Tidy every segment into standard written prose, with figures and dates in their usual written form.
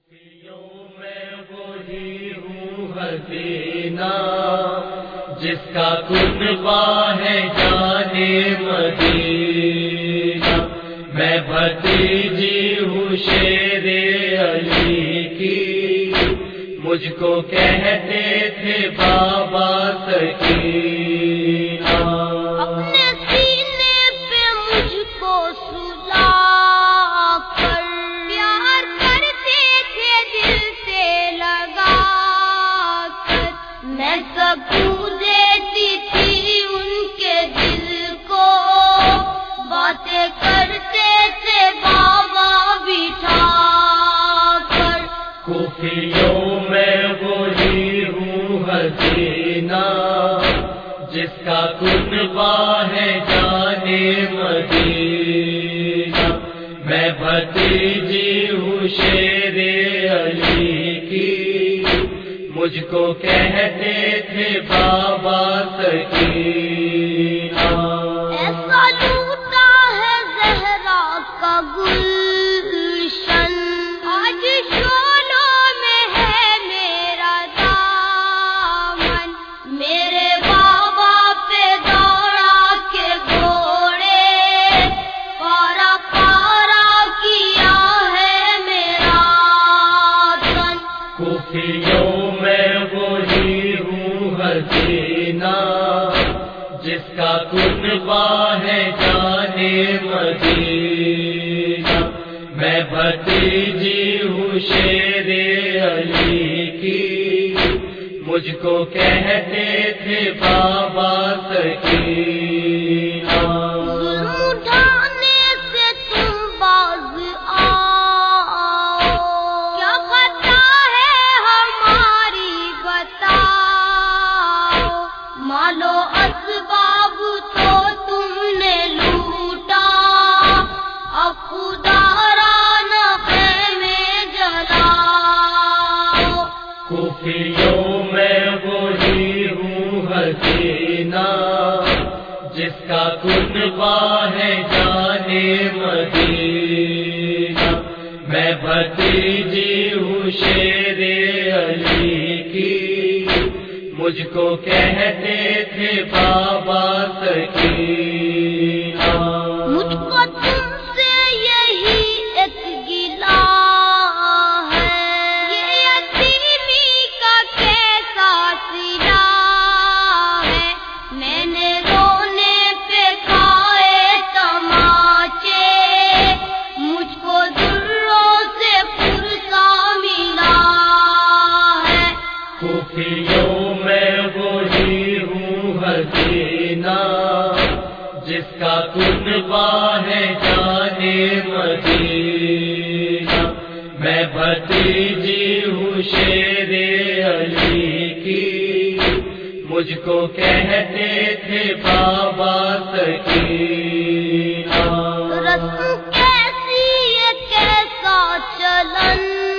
صوفیوں میں وہی ہوں حسینہ جس کا کتبہ ہے جانے مدینہ، میں بھتیجی ہوں شیر علی کی، مجھ کو کہتے تھے بابا سکینہ۔ اپنے سینے پہ مجھ کو سلا کر پیار کرتے تھے دل سے لگا کر، میں سکون دیتی تھی ان کے دل کو، باتیں کرتے تھے بابا بٹھا کر۔ صوفیوں میں وہی ہوں حسینہ جس کا کتبہ ہے جانے مدینہ، میں بھتیجی ہوں شیر علی کی، مجھ کو کہتے تھے بابا سکینہ۔ ایسا لوٹا ہے زہرا کا گلشن، آج شولوں میں ہے میرا دامن، میرے بابا پہ دوڑا کے گھوڑے، پارا پارا کیا ہے میرا تن۔ صوفیوں میں وہی ہوں حسینہ جس کا کتبہ ہے جانے مدینہ، میں بھتیجی ہوں شیر علی کی، مجھ کو کہتے تھے بابا سکینہ۔ ظلم اٹھانے سے تم باز آؤ، کیا پتہ ہے ہماری بتاؤ، مالو اسباب تو تم نے لوٹا، اب خودارانہ خیمے جلاؤ۔ صوفیوں میں وہی ہوں حسینہ جس کا کتبہ ہے جانے مدینہ، میں بھتیجی ہوں شیر علی کی، مجھ کو کہتے تھے بابا سکینہ۔ مجھ کو تم سے یہی ایک گلہ ہے، یہ یتیمی کا کیسا صلہ ہے، میں نے رونے پہ کھائے تماچے، مجھ کو دروں سے پرسا ملا ہے۔ صوفیوں میں وہی ہوں حسینہ جس کا کتبہ ہے جانے مدینہ، میں بھتیجی ہوں شیر علی کی، مجھ کو کہتے تھے بابا سکینہ۔ رسم کیسی یہ کیسا چلن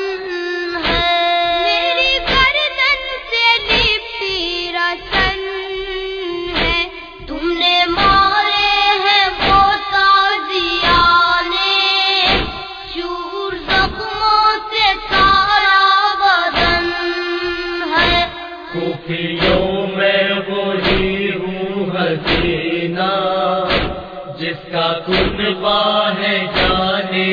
ہے، میری گردن سے لپٹی رسن ہے، تم نے مارے ہیں وہ تازیانے، چور زخموں سے سارا بدن ہے۔ صوفیوں میں وہی ہوں حسینہ جس کا کتبہ ہے جانے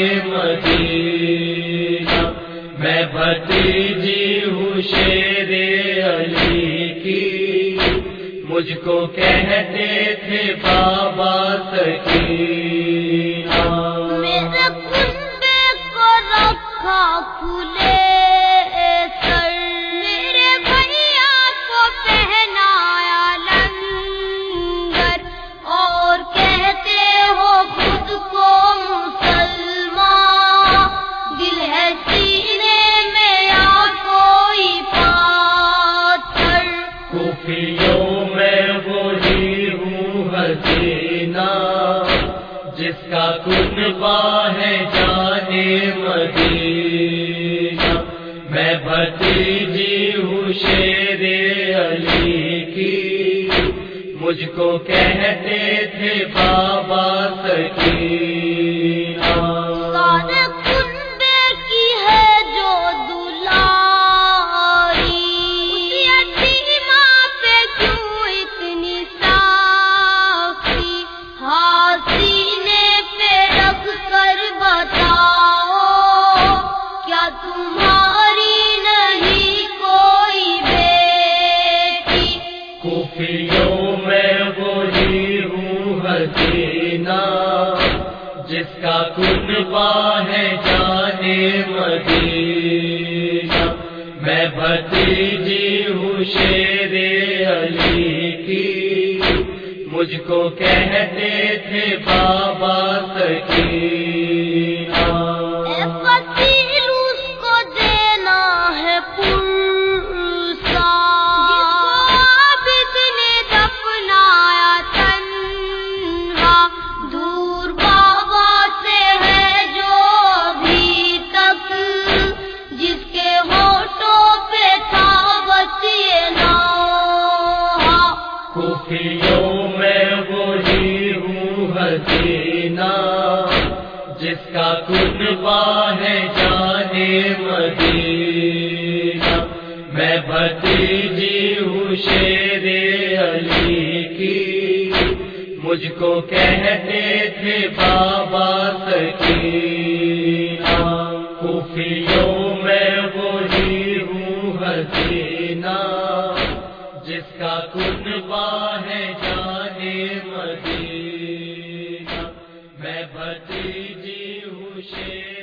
مدینہ، میں بھتیجی ہوں شیر علی کی، مجھ کو کہتے تھے بابا سکینہ۔ میرے کنبے کو رکھا کھلے سر، میرے بھیا کو پہنایا لنگر، اور کہتے ہو خود کو مسلمان، دل ہے سینے میں یا کوئی پاتھر۔ صوفیوں میں وہی ہوں حسینہ جس کا کتبہ ہے جانے مدینہ، میں بھتیجی ہوں شیر علی کی، مجھ کو کہتے تھے بابا سکینہ۔ سارے کنبے کی ہے جو ہے جانے مدینہ، میں بھتیجی ہوں شیر علی کی، مجھ کو کہتے تھے بابا سکینہ۔ اے فصیل اس کو دینا ہے پرسا، جس کو عابد نے دفنایا تنہا، دور بابا سے ہے جو ابھی تک، جس کے ہونٹوں پہ تھا بس یہ نوحہ۔ خوفیوں میں وہی ہوں حسینہ، جس کا کنبہ ہے جانے مدینہ، میں بھتیجی ہوں شیر علی کی، مجھ کو کہتے تھے بابا سکینہ۔ خوفیوں میں وہی ہوں حسینہ، جس کا کنبہ ہے جانے مدینہ، میں بھتیجی ہوں شیر